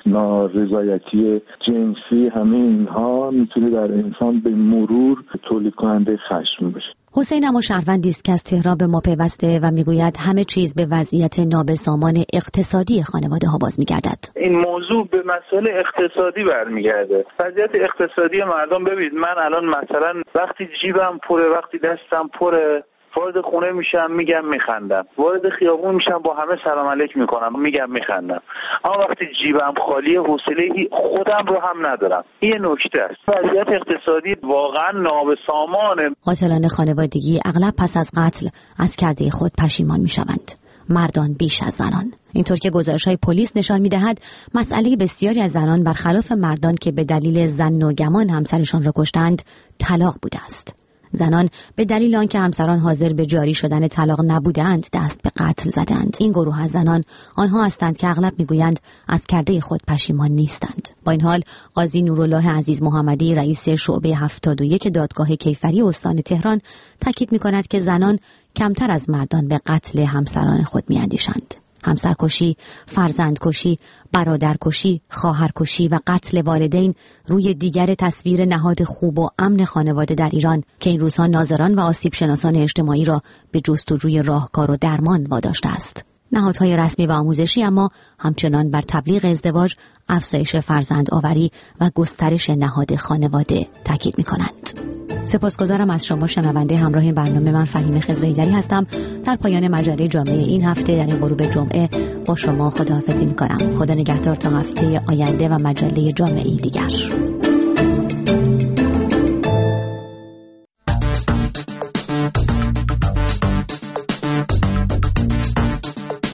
نارضایتی جنسی، همه اینها میتونه در انسان به مرور تولید کننده خشم بشه. حسین اما شهروندی است که از تهران به ما پیوسته و میگوید همه چیز به وضعیت نابسامان اقتصادی خانواده ها باز میگردد. این موضوع به مسئله اقتصادی برمیگرده. وضعیت اقتصادی مردم، ببینید من الان مثلا وقتی جیبم پره، وقتی دستم پره، وارد خونه میشم میگم میخندم، وارد خیابون میشم با همه سلام علیک میکنم میگم میخندم، اما وقتی جیبم خالیه حوصله خودم رو هم ندارم. این نکته است. وضعیت اقتصادی واقعا نابسامانه. قاتلان خانوادگی اغلب پس از قتل از کرده خود پشیمان میشوند، مردان بیش از زنان. اینطور که گزارش‌های پلیس نشان می‌دهد مسئله بسیاری از زنان برخلاف مردان که به دلیل ظن و گمان همسرشان را کشتند طلاق بوده است. زنان به دلیل آنکه همسران حاضر به جاری شدن طلاق نبودند دست به قتل زدند. این گروه از زنان آنها هستند که اغلب میگویند از کرده خود پشیمان نیستند. با این حال قاضی نورالله عزیز محمدی، رئیس شعبه 71 دادگاه کیفری استان تهران، تاکید می‌کند که زنان کمتر از مردان به قتل همسران خود می‌اندیشند. همسرکشی، فرزندکشی، برادرکشی، خواهرکشی و قتل والدین روی دیگر تصویر نهاد خوب و امن خانواده در ایران که این روزها ناظران و آسیب شناسان اجتماعی را به جستجوی راهکار و درمان واداشته است. نهادهای رسمی و آموزشی اما همچنان بر تبلیغ ازدواج، افزایش فرزندآوری و گسترش نهاد خانواده تاکید می‌کنند. سپاسگزارم از شما شنونده همراه این برنامه. من فهیم خضرایی‌دری هستم. در پایان مجله جامعه این هفته در این غروب جمعه با شما خداحافظی می‌کنم. خدا نگهدار تا هفته آینده و مجله جامعه دیگر.